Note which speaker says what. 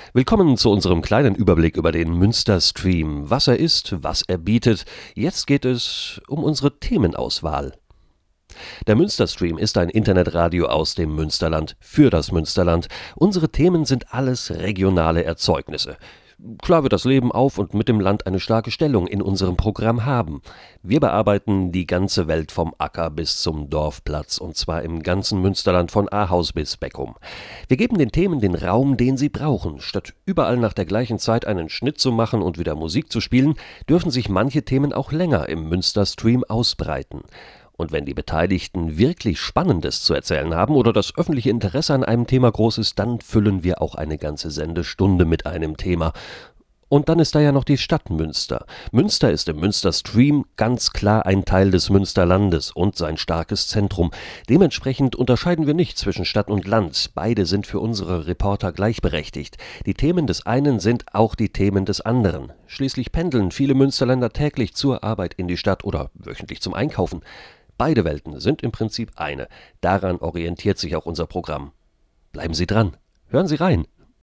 Speaker 1: Willkommen zu unserem kleinen Überblick über den Münster-Stream. Was er ist, was er bietet. Jetzt geht es um unsere Themenauswahl. Der Münster-Stream ist ein Internetradio aus dem Münsterland für das Münsterland. Unsere Themen sind alles regionale Erzeugnisse. Klar wird das Leben auf und mit dem Land eine starke Stellung in unserem Programm haben. Wir bearbeiten die ganze Welt vom Acker bis zum Dorfplatz, und zwar im ganzen Münsterland von Ahaus bis Beckum. Wir geben den Themen den Raum, den sie brauchen. Statt überall nach der gleichen Zeit einen Schnitt zu machen und wieder Musik zu spielen, dürfen sich manche Themen auch länger im Münster-Stream ausbreiten. Und wenn die Beteiligten wirklich Spannendes zu erzählen haben oder das öffentliche Interesse an einem Thema groß ist, dann füllen wir auch eine ganze Sendestunde mit einem Thema. Und dann ist da ja noch die Stadt Münster. Münster ist im Münster-Stream ganz klar ein Teil des Münsterlandes und sein starkes Zentrum. Dementsprechend unterscheiden wir nicht zwischen Stadt und Land. Beide sind für unsere Reporter gleichberechtigt. Die Themen des einen sind auch die Themen des anderen. Schließlich pendeln viele Münsterländer täglich zur Arbeit in die Stadt oder wöchentlich zum Einkaufen. Beide Welten sind im Prinzip eine. Daran orientiert sich auch unser Programm. Bleiben Sie dran. Hören Sie rein.